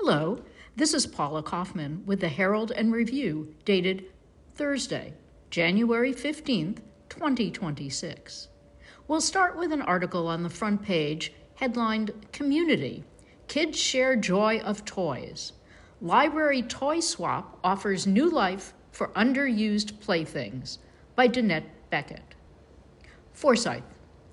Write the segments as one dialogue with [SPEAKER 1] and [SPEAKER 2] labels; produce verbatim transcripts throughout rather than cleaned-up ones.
[SPEAKER 1] Hello, this is Paula Kaufman with the Herald and Review, dated Thursday, January fifteenth, twenty twenty-six. We'll start with an article on the front page headlined Community, Kids Share Joy of Toys. Library Toy Swap offers new life for underused playthings by Danette Beckett. Forsyth.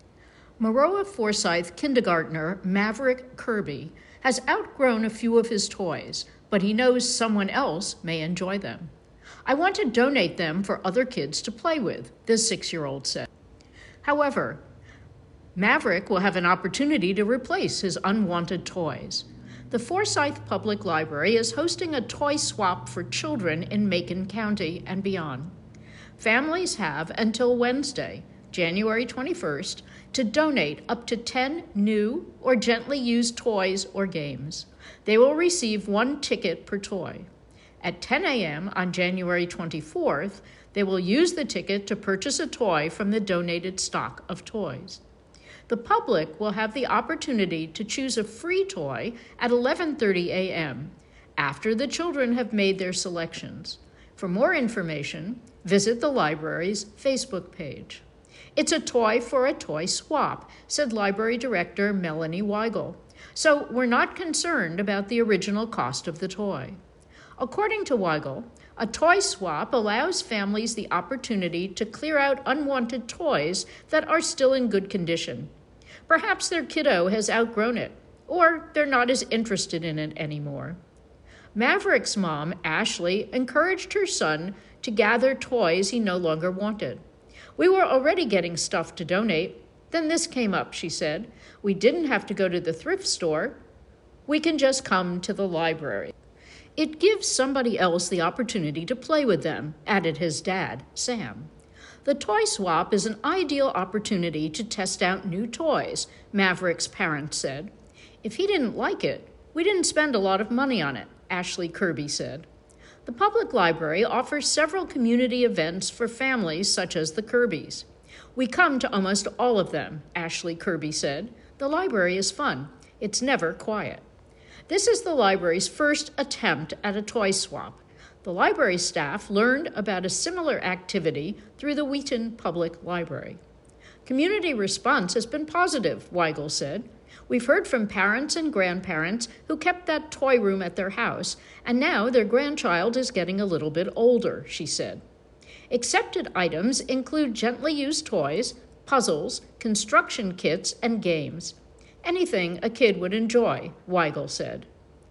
[SPEAKER 1] Maroa Forsyth kindergartner Maverick Kirby has outgrown a few of his toys, but he knows someone else may enjoy them. I want to donate them for other kids to play with, the six-year-old said. However, Maverick will have an opportunity to replace his unwanted toys. The Forsyth Public Library is hosting a toy swap for children in Macon County and beyond. Families have until Wednesday, January twenty-first, to donate up to ten new or gently used toys or games. They will receive one ticket per toy. At ten a.m. on January twenty-fourth, they will use the ticket to purchase a toy from the donated stock of toys. The public will have the opportunity to choose a free toy at eleven thirty a.m. after the children have made their selections. For more information, visit the library's Facebook page. It's a toy for a toy swap, said Library Director Melanie Weigel. So we're not concerned about the original cost of the toy. According to Weigel, a toy swap allows families the opportunity to clear out unwanted toys that are still in good condition. Perhaps their kiddo has outgrown it, or they're not as interested in it anymore. Maverick's mom, Ashley, encouraged her son to gather toys he no longer wanted. We were already getting stuff to donate. Then this came up, she said. We didn't have to go to the thrift store. We can just come to the library. It gives somebody else the opportunity to play with them, added his dad, Sam. The toy swap is an ideal opportunity to test out new toys, Maverick's parents said. If he didn't like it, we didn't spend a lot of money on it, Ashley Kirby said. The public library offers several community events for families such as the Kirbys. We come to almost all of them, Ashley Kirby said. The library is fun. It's never quiet. This is the library's first attempt at a toy swap. The library staff learned about a similar activity through the Wheaton Public Library. Community response has been positive, Weigel said. We've heard from parents and grandparents who kept that toy room at their house, and now their grandchild is getting a little bit older, she said. Accepted items include gently used toys, puzzles, construction kits, and games. Anything a kid would enjoy, Weigel said.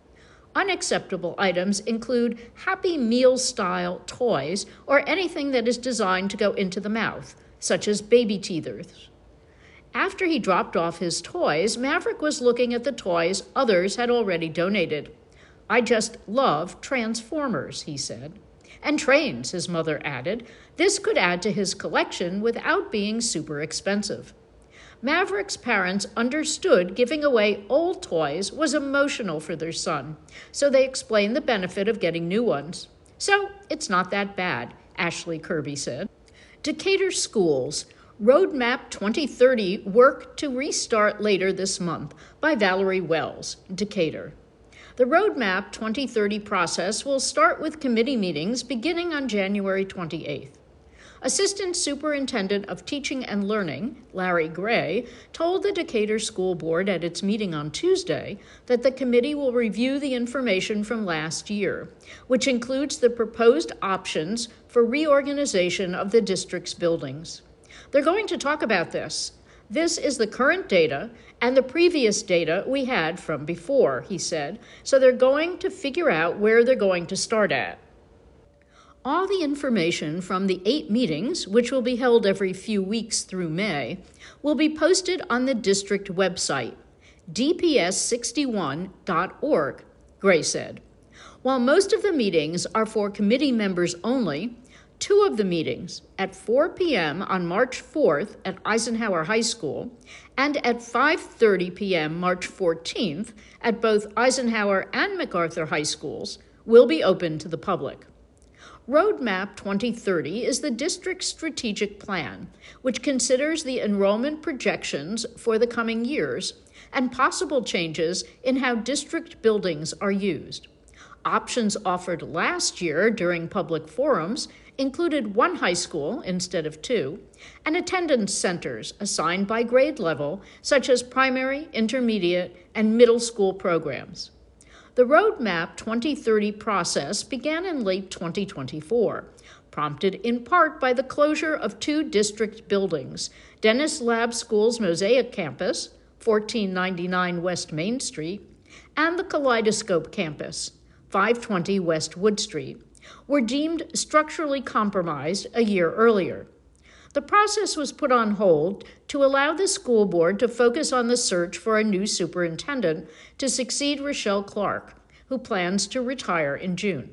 [SPEAKER 1] Unacceptable items include Happy Meal-style toys or anything that is designed to go into the mouth, such as baby teethers. After he dropped off his toys, Maverick was looking at the toys others had already donated. I just love Transformers, he said. And trains, his mother added. This could add to his collection without being super expensive. Maverick's parents understood giving away old toys was emotional for their son, so they explained the benefit of getting new ones. So it's not that bad, Ashley Kirby said. Decatur Schools. Roadmap twenty thirty work to restart later this month by Valerie Wells, Decatur. The Roadmap twenty thirty process will start with committee meetings beginning on January twenty-eighth. Assistant Superintendent of Teaching and Learning, Larry Gray, told the Decatur School Board at its meeting on Tuesday that the committee will review the information from last year, which includes the proposed options for reorganization of the district's buildings. They're going to talk about this. This is the current data and the previous data we had from before, he said, so they're going to figure out where they're going to start at. All the information from the eight meetings, which will be held every few weeks through May, will be posted on the district website, d p s sixty-one dot org, Gray said. While most of the meetings are for committee members only, two of the meetings, at four p.m. on March fourth at Eisenhower High School and at five thirty p.m. March fourteenth at both Eisenhower and MacArthur High Schools, will be open to the public. Roadmap twenty thirty is the district's strategic plan, which considers the enrollment projections for the coming years and possible changes in how district buildings are used. Options offered last year during public forums included one high school instead of two, and attendance centers assigned by grade level, such as primary, intermediate, and middle school programs. The Roadmap twenty thirty process began in late twenty twenty-four, prompted in part by the closure of two district buildings, Dennis Lab School's Mosaic Campus, fourteen ninety-nine West Main Street, and the Kaleidoscope Campus, five twenty West Wood Street, were deemed structurally compromised a year earlier. The process was put on hold to allow the school board to focus on the search for a new superintendent to succeed Rochelle Clark, who plans to retire in June.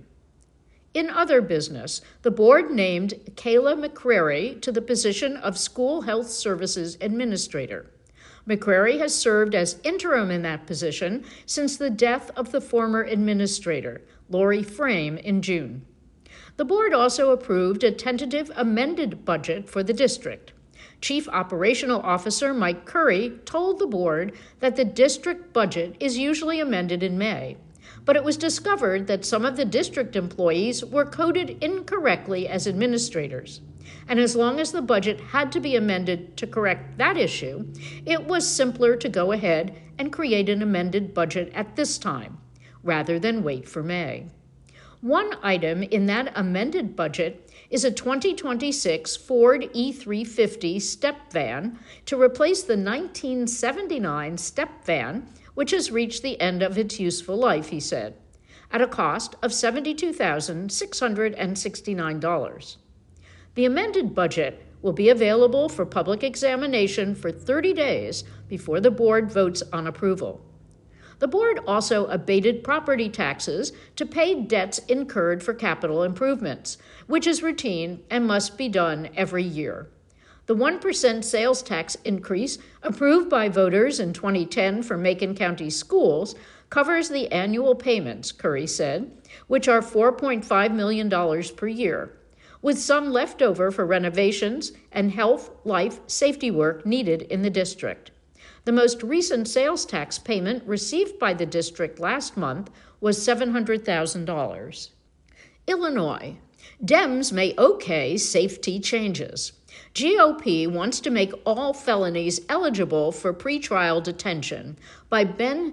[SPEAKER 1] In other business, the board named Kayla McCrary to the position of School Health Services Administrator. McCrary has served as interim in that position since the death of the former administrator, Lori Frame, in June. The board also approved a tentative amended budget for the district. Chief Operational Officer Mike Curry told the board that the district budget is usually amended in May, but it was discovered that some of the district employees were coded incorrectly as administrators. And as long as the budget had to be amended to correct that issue, it was simpler to go ahead and create an amended budget at this time, rather than wait for May. One item in that amended budget is a twenty twenty-six Ford E three fifty step van to replace the nineteen seventy-nine step van, which has reached the end of its useful life, he said, at a cost of seventy-two thousand six hundred sixty-nine dollars. The amended budget will be available for public examination for thirty days before the board votes on approval. The board also abated property taxes to pay debts incurred for capital improvements, which is routine and must be done every year. The one percent sales tax increase approved by voters in twenty ten for Macon County schools covers the annual payments, Curry said, which are four point five million dollars per year, with some left over for renovations and health, life, safety work needed in the district. The most recent sales tax payment received by the district last month was seven hundred thousand dollars. Illinois. Dems may okay safety changes. G O P wants to make all felonies eligible for pretrial detention by Ben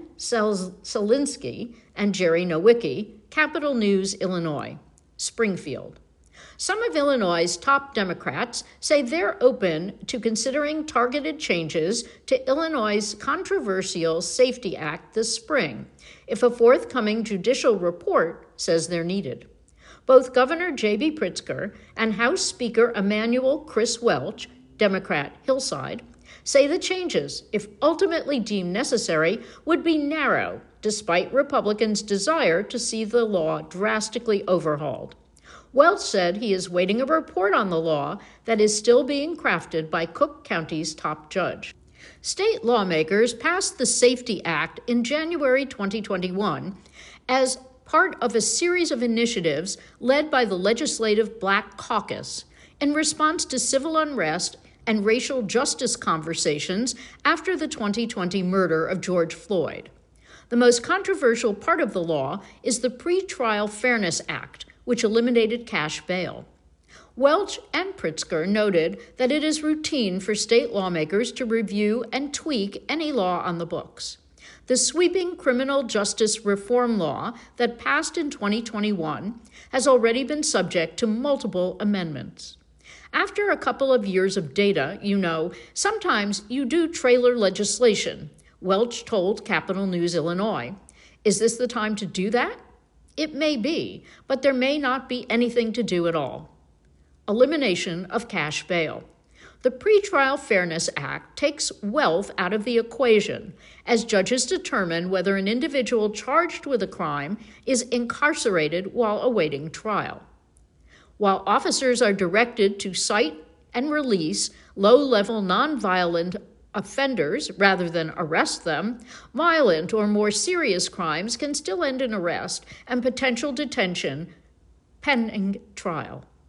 [SPEAKER 1] Selinski and Jerry Nowicki, Capital News, Illinois, Springfield. Some of Illinois' top Democrats say they're open to considering targeted changes to Illinois' controversial Safety Act this spring, if a forthcoming judicial report says they're needed. Both Governor J B Pritzker and House Speaker Emanuel Chris Welch, Democrat Hillside, say the changes, if ultimately deemed necessary, would be narrow, despite Republicans' desire to see the law drastically overhauled. Welch said he is waiting a report on the law that is still being crafted by Cook County's top judge. State lawmakers passed the Safety Act in January twenty twenty-one as part of a series of initiatives led by the Legislative Black Caucus in response to civil unrest and racial justice conversations after the twenty twenty murder of George Floyd. The most controversial part of the law is the Pretrial Fairness Act, which eliminated cash bail. Welch and Pritzker noted that it is routine for state lawmakers to review and tweak any law on the books. The sweeping criminal justice reform law that passed in twenty twenty-one has already been subject to multiple amendments. After a couple of years of data, you know, sometimes you do trailer legislation, Welch told Capital News, Illinois. Is this the time to do that? It may be, but there may not be anything to do at all. Elimination of cash bail. The Pretrial Fairness Act takes wealth out of the equation as judges determine whether an individual charged with a crime is incarcerated while awaiting trial. While officers are directed to cite and release low-level nonviolent offenders rather than arrest them, violent or more serious crimes can still end in arrest and potential detention pending trial.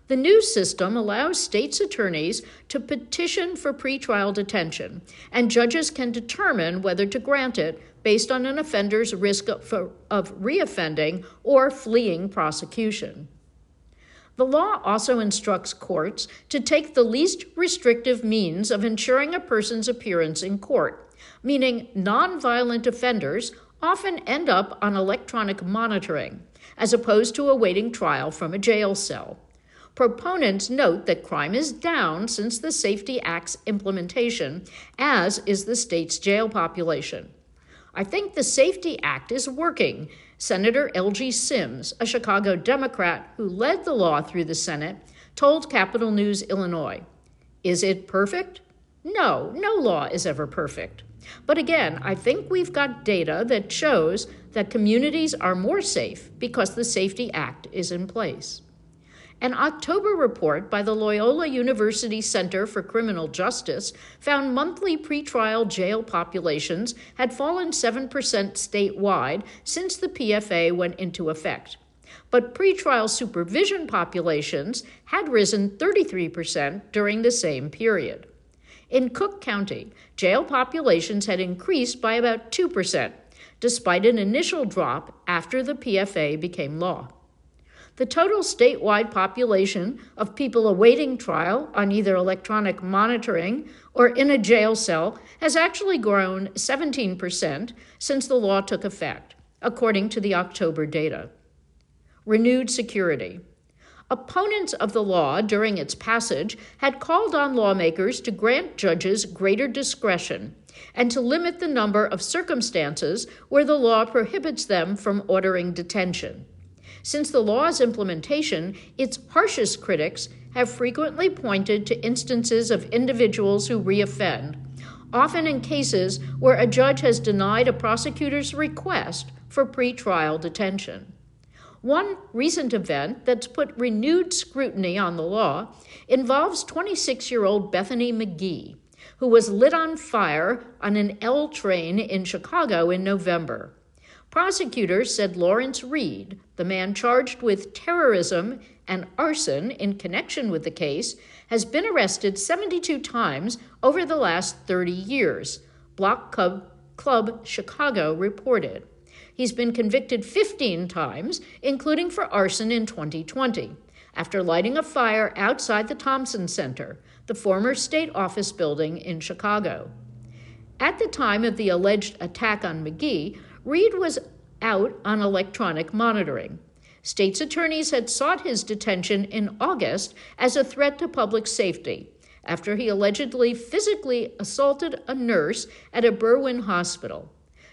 [SPEAKER 1] The new system allows states' attorneys to petition for pretrial detention, and judges can determine whether to grant it based on an offender's risk of, of reoffending or fleeing prosecution. The law also instructs courts to take the least restrictive means of ensuring a person's appearance in court, meaning nonviolent offenders often end up on electronic monitoring, as opposed to awaiting trial from a jail cell. Proponents note that crime is down since the Safety Act's implementation, as is the state's jail population. I think the Safety Act is working, Senator L G Sims, a Chicago Democrat who led the law through the Senate, told Capital News Illinois. Is it perfect? No, no law is ever perfect. But again, I think we've got data that shows that communities are more safe because the Safety Act is in place. An October report by the Loyola University Center for Criminal Justice found monthly pretrial jail populations had fallen seven percent statewide since the P F A went into effect. But pretrial supervision populations had risen thirty-three percent during the same period. In Cook County, jail populations had increased by about two percent, despite an initial drop after the P F A became law. The total statewide population of people awaiting trial on either electronic monitoring or in a jail cell has actually grown seventeen percent since the law took effect, according to the October data. Renewed security. Opponents of the law during its passage had called on lawmakers to grant judges greater discretion and to limit the number of circumstances where the law prohibits them from ordering detention. Since the law's implementation, its harshest critics have frequently pointed to instances of individuals who reoffend, often in cases where a judge has denied a prosecutor's request for pretrial detention. One recent event that's put renewed scrutiny on the law involves twenty-six-year-old Bethany McGee, who was lit on fire on an L train in Chicago in November. Prosecutors said Lawrence Reed, the man charged with terrorism and arson in connection with the case, has been arrested seventy-two times over the last thirty years, Block Club, Club Chicago reported. He's been convicted fifteen times, including for arson in twenty twenty, after lighting a fire outside the Thompson Center, the former state office building in Chicago. At the time of the alleged attack on McGee, Reed was out on electronic monitoring. State's attorneys had sought his detention in August as a threat to public safety after he allegedly physically assaulted a nurse at a Berwyn hospital.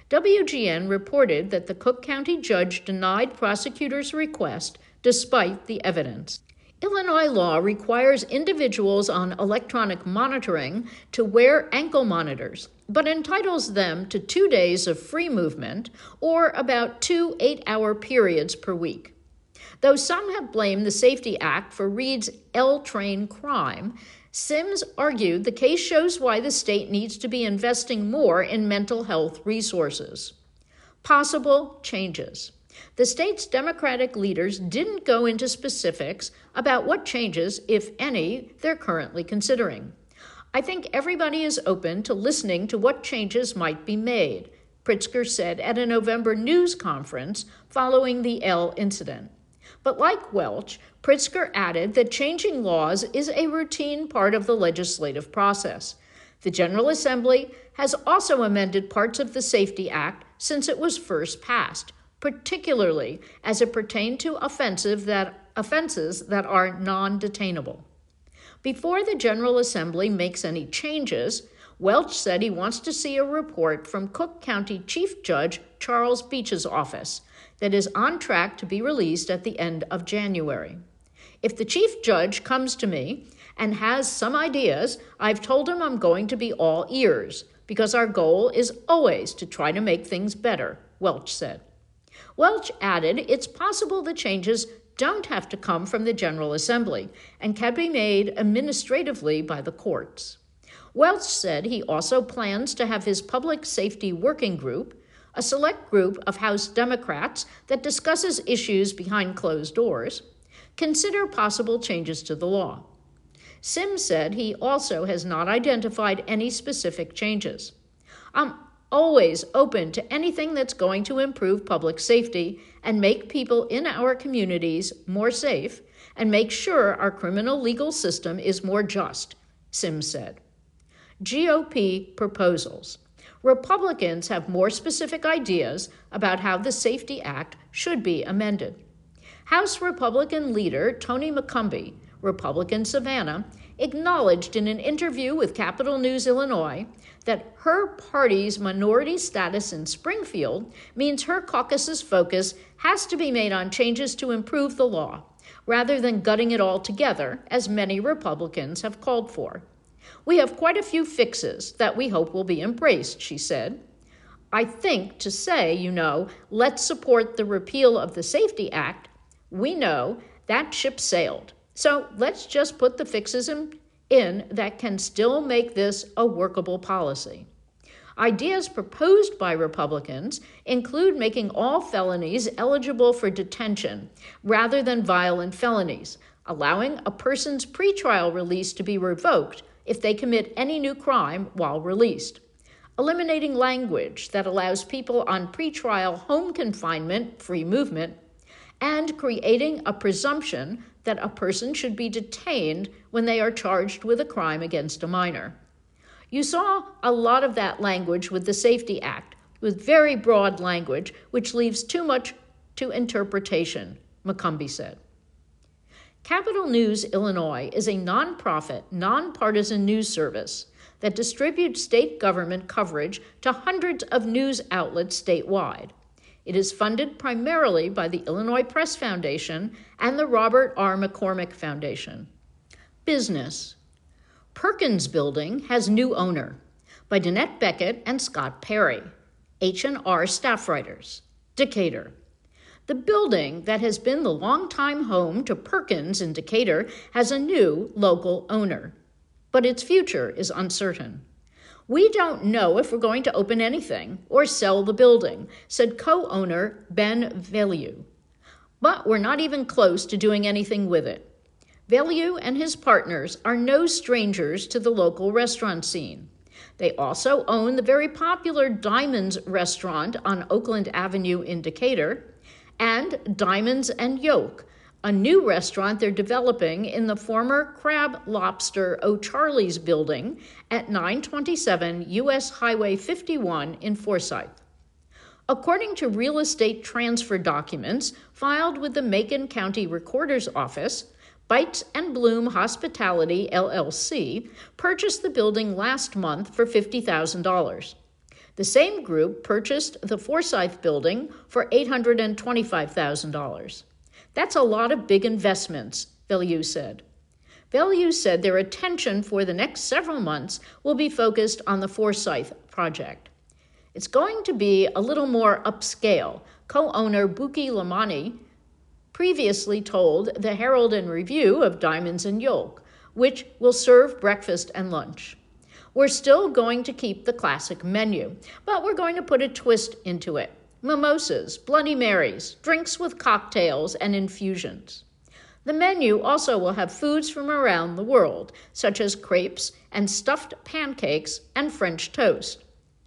[SPEAKER 1] W G N reported that the Cook County judge denied prosecutors' request despite the evidence. Illinois law requires individuals on electronic monitoring to wear ankle monitors, but entitles them to two days of free movement or about two eight-hour periods per week. Though some have blamed the Safety Act for Reed's L-train crime, Sims argued the case shows why the state needs to be investing more in mental health resources. Possible changes. The state's Democratic leaders didn't go into specifics about what changes, if any, they're currently considering. I think everybody is open to listening to what changes might be made, Pritzker said at a November news conference following the L incident. But like Welch, Pritzker added that changing laws is a routine part of the legislative process. The General Assembly has also amended parts of the Safety Act since it was first passed, particularly as it pertained to offensive that, offenses that are non-detainable. Before the General Assembly makes any changes, Welch said he wants to see a report from Cook County Chief Judge Charles Beach's office that is on track to be released at the end of January. If the Chief Judge comes to me and has some ideas, I've told him I'm going to be all ears, because our goal is always to try to make things better, Welch said. Welch added it's possible the changes don't have to come from the General Assembly and can be made administratively by the courts. Welch said he also plans to have his Public Safety Working Group, a select group of House Democrats that discusses issues behind closed doors, consider possible changes to the law. Sims said he also has not identified any specific changes. I'm always open to anything that's going to improve public safety and make people in our communities more safe and make sure our criminal legal system is more just, Sims said. G O P proposals. Republicans have more specific ideas about how the Safety Act should be amended. House Republican leader Tony McCombie, Republican Savannah, acknowledged in an interview with Capital News Illinois that her party's minority status in Springfield means her caucus's focus has to be made on changes to improve the law, rather than gutting it all together, as many Republicans have called for. We have quite a few fixes that we hope will be embraced, she said. I think to say, you know, let's support the repeal of the Safety Act, we know that ship sailed. So let's just put the fixes in, in that can still make this a workable policy. Ideas proposed by Republicans include making all felonies eligible for detention rather than violent felonies, allowing a person's pretrial release to be revoked if they commit any new crime while released, eliminating language that allows people on pretrial home confinement free movement, and creating a presumption that a person should be detained when they are charged with a crime against a minor. You saw a lot of that language with the Safety Act, with very broad language, which leaves too much to interpretation, McCombie said. Capital News Illinois is a nonprofit, nonpartisan news service that distributes state government coverage to hundreds of news outlets statewide. It is funded primarily by the Illinois Press Foundation and the Robert R. McCormick Foundation. Business. Perkins Building has new owner by Danette Beckett and Scott Perry, H and R staff writers, Decatur. The building that has been the longtime home to Perkins in Decatur has a new local owner, but its future is uncertain. We don't know if we're going to open anything or sell the building, said co-owner Ben Vellieux. But we're not even close to doing anything with it. Vellieux and his partners are no strangers to the local restaurant scene. They also own the very popular Diamonds restaurant on Oakland Avenue in Decatur and Diamonds and Yolk, a new restaurant they're developing in the former Crab Lobster O'Charlie's building at nine twenty-seven U S Highway fifty-one in Forsyth. According to real estate transfer documents filed with the Macon County Recorder's Office, Bites and Bloom Hospitality, L L C, purchased the building last month for fifty thousand dollars. The same group purchased the Forsyth building for eight hundred twenty-five thousand dollars. That's a lot of big investments, Vellieux said. Vellieux said their attention for the next several months will be focused on the Forsyth project. It's going to be a little more upscale, co-owner Buki Lamani previously told the Herald and Review of Diamonds and Yolk, which will serve breakfast and lunch. We're still going to keep the classic menu, but we're going to put a twist into it. Mimosas, Bloody Marys, drinks with cocktails and infusions. The menu also will have foods from around the world, such as crepes and stuffed pancakes and French toast.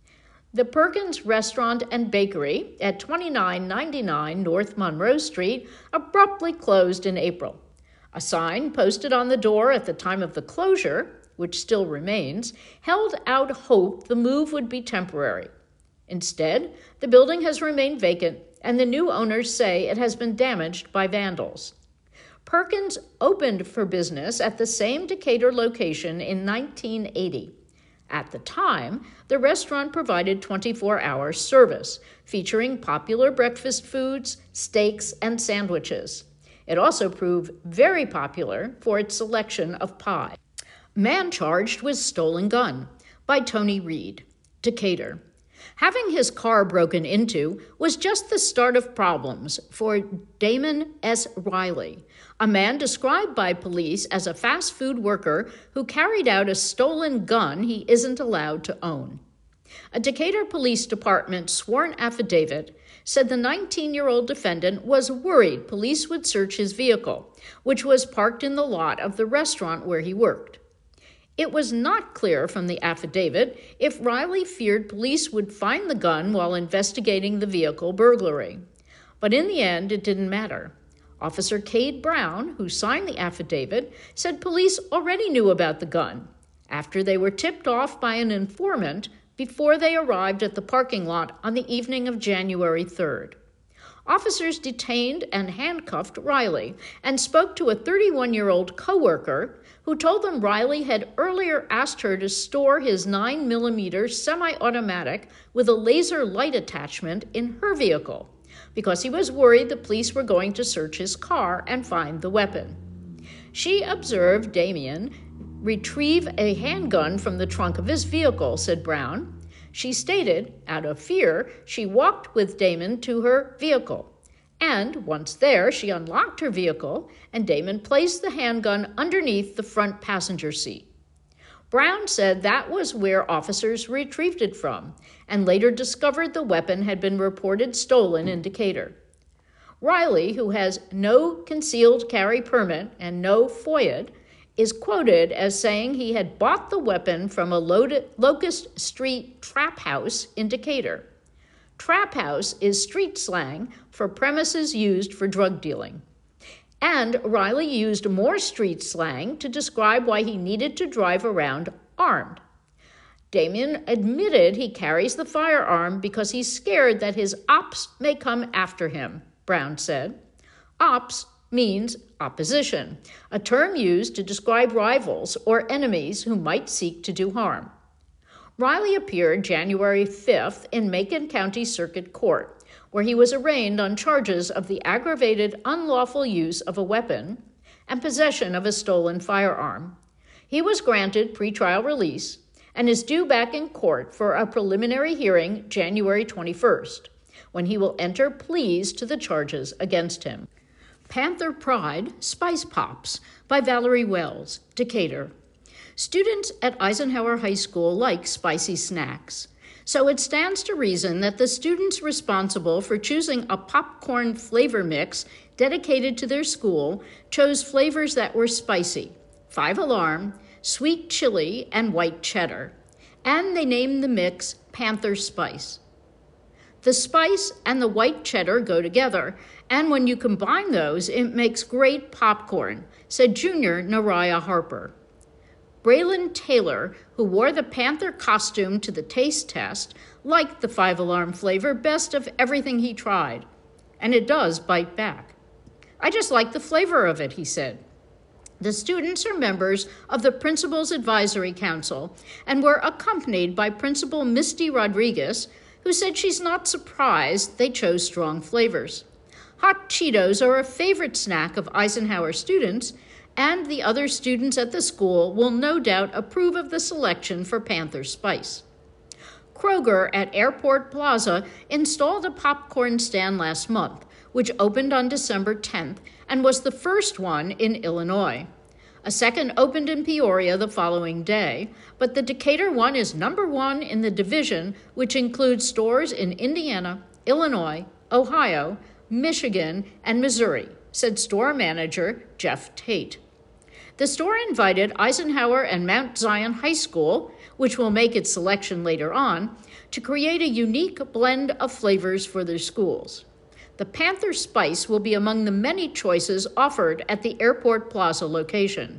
[SPEAKER 1] The Perkins Restaurant and Bakery at twenty-nine ninety-nine North Monroe Street abruptly closed in April. A sign posted on the door at the time of the closure, which still remains, held out hope the move would be temporary. Instead, the building has remained vacant, and the new owners say it has been damaged by vandals. Perkins opened for business at the same Decatur location in nineteen eighty. At the time, the restaurant provided twenty-four hour service, featuring popular breakfast foods, steaks, and sandwiches. It also proved very popular for its selection of pie. Man charged with stolen gun by Tony Reed, Decatur. Having his car broken into was just the start of problems for Damon S. Riley, a man described by police as a fast food worker who carried out a stolen gun he isn't allowed to own. A Decatur Police Department sworn affidavit said the nineteen-year-old defendant was worried police would search his vehicle, which was parked in the lot of the restaurant where he worked. It was not clear from the affidavit if Riley feared police would find the gun while investigating the vehicle burglary. But in the end, it didn't matter. Officer Cade Brown, who signed the affidavit, said police already knew about the gun after they were tipped off by an informant before they arrived at the parking lot on the evening of January third. Officers detained and handcuffed Riley and spoke to a thirty-one-year-old coworker who told them Riley had earlier asked her to store his nine millimeter semi-automatic with a laser light attachment in her vehicle because he was worried the police were going to search his car and find the weapon. She observed Damien retrieve a handgun from the trunk of his vehicle, said Brown. She stated, out of fear, she walked with Damon to her vehicle. And once there, she unlocked her vehicle, and Damon placed the handgun underneath the front passenger seat. Brown said that was where officers retrieved it from, and later discovered the weapon had been reported stolen in Decatur. Riley, who has no concealed carry permit and no F O I A, is quoted as saying he had bought the weapon from a Locust Street trap house in Decatur. Trap house is street slang for premises used for drug dealing. And Riley used more street slang to describe why he needed to drive around armed. Damien admitted he carries the firearm because he's scared that his ops may come after him, Brown said. Ops means opposition, a term used to describe rivals or enemies who might seek to do harm. Riley appeared January fifth in Macon County Circuit Court, where he was arraigned on charges of the aggravated unlawful use of a weapon and possession of a stolen firearm. He was granted pretrial release and is due back in court for a preliminary hearing January twenty-first, when he will enter pleas to the charges against him. Panther Pride Spice Pops by Valerie Wells, Decatur. Students at Eisenhower High School like spicy snacks, so it stands to reason that the students responsible for choosing a popcorn flavor mix dedicated to their school chose flavors that were spicy: Five Alarm, sweet chili, and white cheddar, and they named the mix Panther Spice. The spice and the white cheddar go together, and when you combine those, it makes great popcorn, said junior Nariah Harper. Braylon Taylor, who wore the Panther costume to the taste test, liked the Five Alarm flavor best of everything he tried. And it does bite back. I just like the flavor of it, he said. The students are members of the Principal's Advisory Council and were accompanied by Principal Misty Rodriguez, who said she's not surprised they chose strong flavors. Hot Cheetos are a favorite snack of Eisenhower students, and the other students at the school will no doubt approve of the selection for Panther Spice. Kroger at Airport Plaza installed a popcorn stand last month, which opened on December tenth and was the first one in Illinois. A second opened in Peoria the following day, but the Decatur one is number one in the division, which includes stores in Indiana, Illinois, Ohio, Michigan, and Missouri, said store manager Jeff Tate. The store invited Eisenhower and Mount Zion High School, which will make its selection later on, to create a unique blend of flavors for their schools. The Panther Spice will be among the many choices offered at the Airport Plaza location.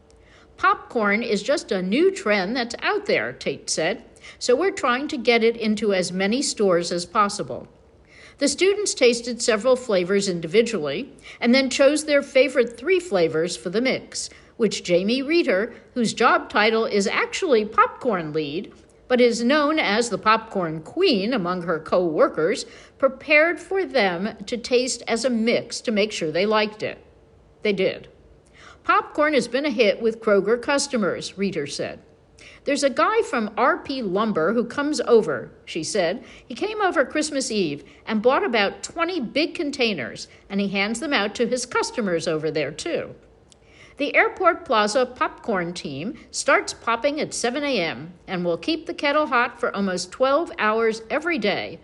[SPEAKER 1] Popcorn is just a new trend that's out there, Tate said, so we're trying to get it into as many stores as possible. The students tasted several flavors individually and then chose their favorite three flavors for the mix, which Jamie Reeder, whose job title is actually popcorn lead, but is known as the popcorn queen among her co-workers, prepared for them to taste as a mix to make sure they liked it. They did. Popcorn has been a hit with Kroger customers, Reeder said. There's a guy from R P Lumber who comes over, she said. He came over Christmas Eve and bought about twenty big containers, and he hands them out to his customers over there, too. The Airport Plaza popcorn team starts popping at seven a.m. and will keep the kettle hot for almost twelve hours every day,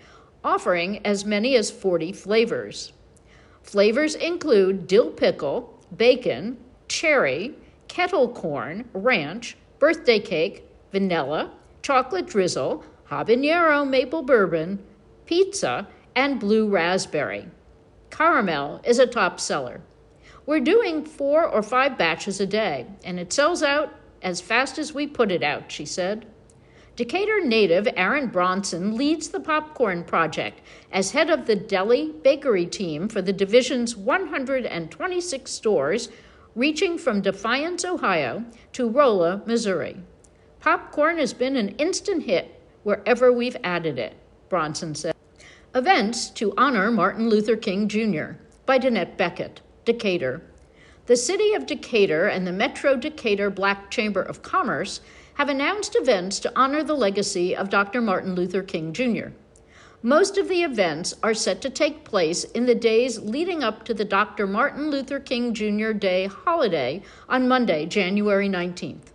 [SPEAKER 1] offering as many as forty flavors. Flavors include dill pickle, bacon, cherry, kettle corn, ranch, birthday cake, vanilla, chocolate drizzle, habanero maple bourbon, pizza, and blue raspberry. Caramel is a top seller. We're doing four or five batches a day, and it sells out as fast as we put it out, she said. Decatur native Aaron Bronson leads the popcorn project as head of the deli bakery team for the division's one hundred twenty-six stores, reaching from Defiance, Ohio, to Rolla, Missouri. Popcorn has been an instant hit wherever we've added it, Bronson said. Events to honor Martin Luther King Junior by Danette Beckett, Decatur. The City of Decatur and the Metro Decatur Black Chamber of Commerce have announced events to honor the legacy of Doctor Martin Luther King Junior Most of the events are set to take place in the days leading up to the Doctor Martin Luther King Junior Day holiday on Monday, January nineteenth.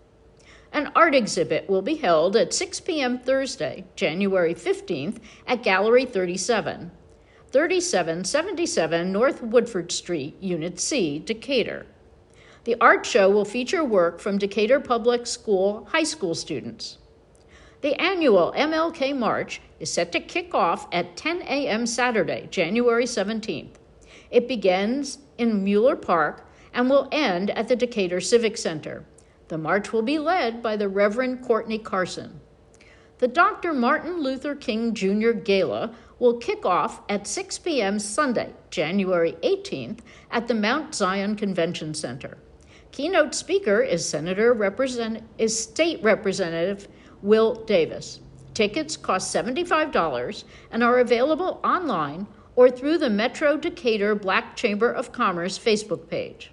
[SPEAKER 1] An art exhibit will be held at six p.m. Thursday, January fifteenth at Gallery thirty-seven, thirty-seven seventy-seven North Woodford Street, Unit C, Decatur. The art show will feature work from Decatur Public School high school students. The annual M L K March is set to kick off at ten a.m. Saturday, January seventeenth. It begins in Mueller Park and will end at the Decatur Civic Center. The march will be led by the Reverend Courtney Carson. The Doctor Martin Luther King Junior Gala will kick off at six p.m. Sunday, January eighteenth, at the Mount Zion Convention Center. Keynote speaker is Senator Represent- is State Representative Will Davis. Tickets cost seventy-five dollars and are available online or through the Metro Decatur Black Chamber of Commerce Facebook page.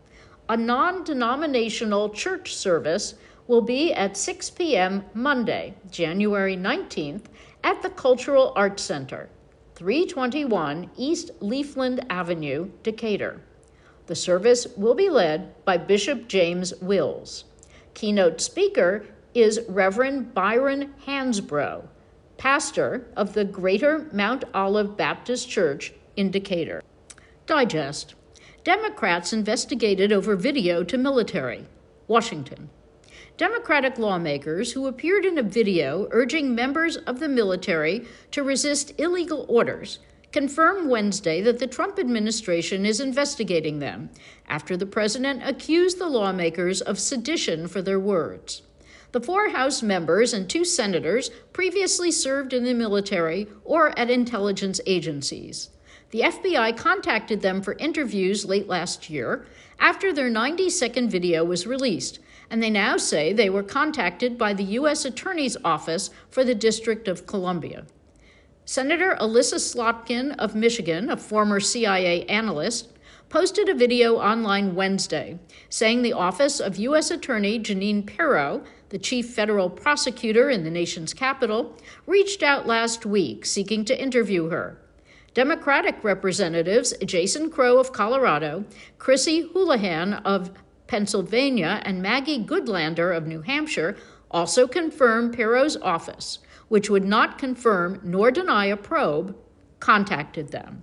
[SPEAKER 1] A non-denominational church service will be at six p.m. Monday, January nineteenth, at the Cultural Arts Center, three twenty-one East Leafland Avenue, Decatur. The service will be led by Bishop James Wills. Keynote speaker is Reverend Byron Hansbrough, pastor of the Greater Mount Olive Baptist Church in Decatur. Digest. Democrats investigated over video to military. Washington. Democratic lawmakers who appeared in a video urging members of the military to resist illegal orders confirmed Wednesday that the Trump administration is investigating them after the president accused the lawmakers of sedition for their words. The four House members and two senators previously served in the military or at intelligence agencies. The F B I contacted them for interviews late last year after their ninety-second video was released, and they now say they were contacted by the U S Attorney's Office for the District of Columbia. Senator Alyssa Slotkin of Michigan, a former C I A analyst, posted a video online Wednesday saying the Office of U S Attorney Jeanine Pirro, the chief federal prosecutor in the nation's capital, reached out last week seeking to interview her. Democratic representatives Jason Crow of Colorado, Chrissy Houlihan of Pennsylvania, and Maggie Goodlander of New Hampshire also confirmed Pirro's office, which would not confirm nor deny a probe, contacted them.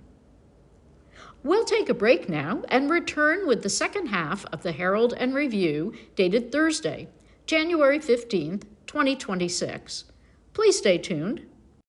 [SPEAKER 1] We'll take a break now and return with the second half of the Herald and Review, dated Thursday, January fifteenth, twenty twenty-six. Please stay tuned.